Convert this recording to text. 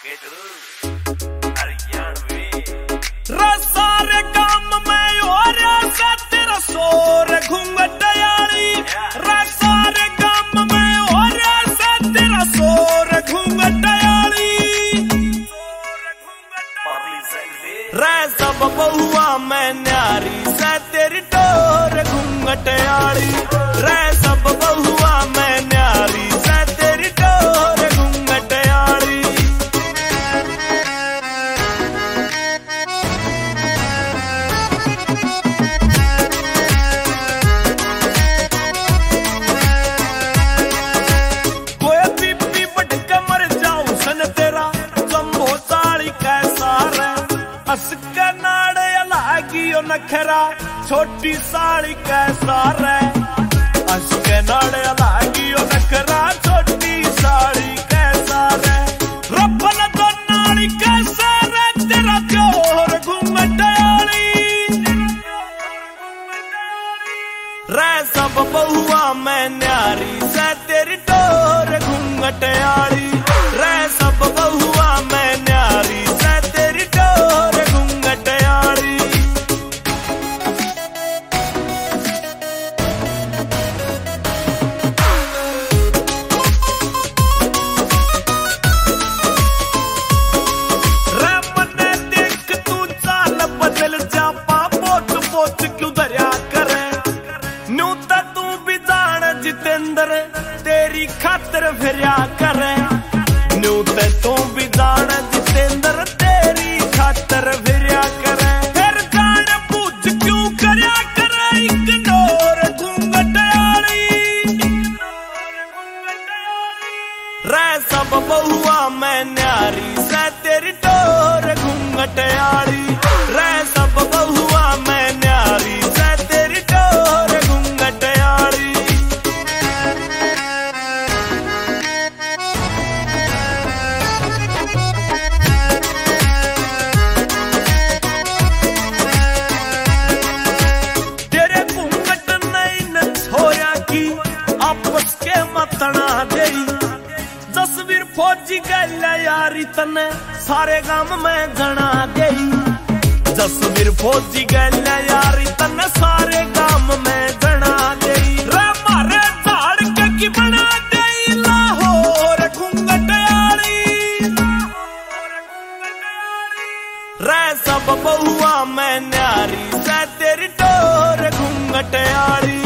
सारे काम में और ऐसा तेरा शोर घूंघट यारी सारे काम में और ऐसा तेरा शोर घूंघट यारी रे सब बहुआ में न्यारी से तेरी डोर घूंघट यारी रे सब बहुआ में न्यारी से तेरी डोर घूंघट यारी असके नाड़े लागियो नखरा छोटी साड़ी कैसा रे असके नाड़े लागियो नखरा छोटी साड़ी कैसा रे रफल तो नाड़ी कैसा रे तेरा जोर घूंघट यारी रे सब बहुआ में न्यारी से तेरी डोर घूंघट यारी रे सब बहुआ में न्यारी से तेरी डोर घूंघट यारी रे मने देख तू चाल बदल जा पोच पोच क्यों दरिया करे न्यू तू भी जान जितेंद्र तेरी खातिर फिरिया करे न्यू तू भी जान जितेंद्र तेरी खातिर फिरिया करे फिर जान पूछ क्यों करया करे इग्नोर घूंघट यारी रे सब बहुआ में न्यारी से तेरी डोर घूंघट यारी रे सब बहुआ में न्यारी से तेरी डोर घूंघट यारी तेरे घूंघट नहीं न छोया की आपस के मतना दे जसवीर फौजी गल यारी तने सारे गांव में गणा दे जसवीर फौजी गल यारी तने सारे गांव में गणा दे रे मारे झाड़ के की बना दे लाहौर घूंघट यारी रे सब बहुआ में न्यारी से तेरी डोर घूंघट यारी